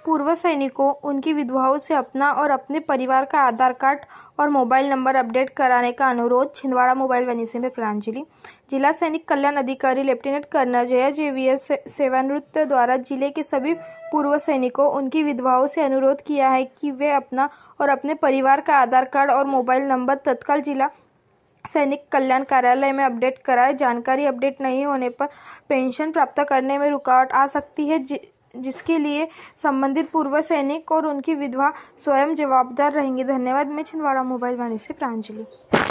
पूर्व सैनिकों, उनकी विधवाओं से अपना और अपने परिवार का आधार कार्ड और मोबाइल नंबर अपडेट कराने का अनुरोध। छिंदवाड़ा मोबाइल वैन से प्रांजलि। जिला सैनिक कल्याण अधिकारी लेफ्टिनेंट कर्नल जया जेवीएस सेवानिवृत्त द्वारा जिले के सभी पूर्व सैनिकों, उनकी विधवाओं से अनुरोध किया है कि वे अपना और अपने परिवार का आधार कार्ड और मोबाइल नंबर तत्काल जिला सैनिक कल्याण कार्यालय में अपडेट कराएं। जानकारी अपडेट नहीं होने पर पेंशन प्राप्त करने में रुकावट आ सकती है, जिसके लिए संबंधित पूर्व सैनिक और उनकी विधवा स्वयं जवाबदार रहेंगे। धन्यवाद। मैं छिंदवाड़ा मोबाइल वाणी से प्रांजलि।